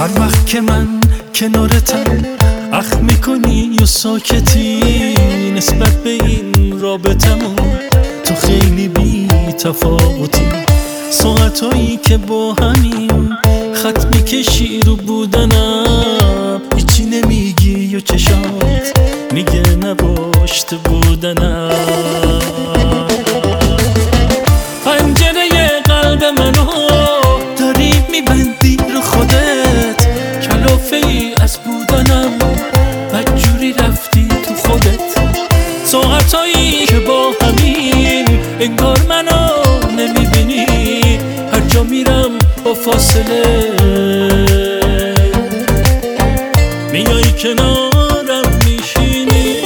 هر وقت که من کنارتم اخم میکنی و ساکتی نسبت به این رابطمون تو خیلی بی تفاوتی. ساعتایی که با همیم خط میکشی رو بودنم هیچی نمیگی و چشات میگه نباشته بودنم. پنجره قلب منو داری میبندی رو خودت، کلافه ای از بودنم بدجوری رفتی تو خودت. ساعتایی که با همین انگار منو نمیبینی، هر جا میرم با فاصله میای کنارم میشینی.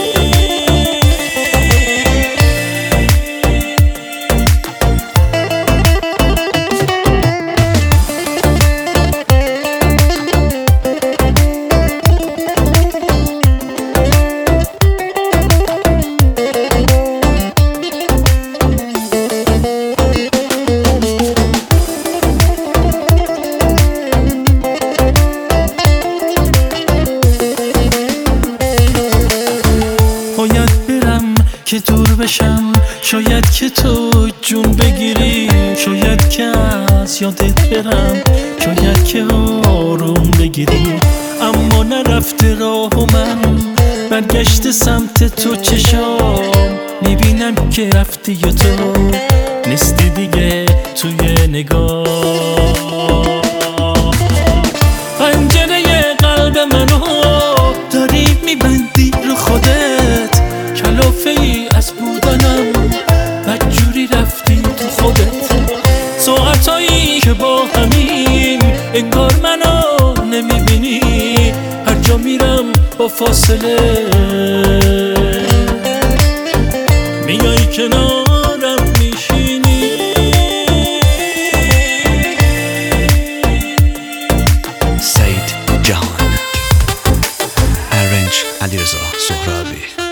باید برم که دور بشم، شاید که تو جون بگیری، شاید که از یادت برم، شاید که آروم بگیری. اما نرفته راه و من برگشت سمت تو چشام میبینم که رفتی و تو نیستی دیگه توی نگاه. پنجره قلب منو داری میبندی رو خودت، کلافه ای از بودنم بدجوری رفتی تو خودت. ساعتایی که با همین انگار منو نمیبینی، هر جا میرم با فاصله میای کنارم میشینی. سعید جهان، ارنج علیرضا سهرابی.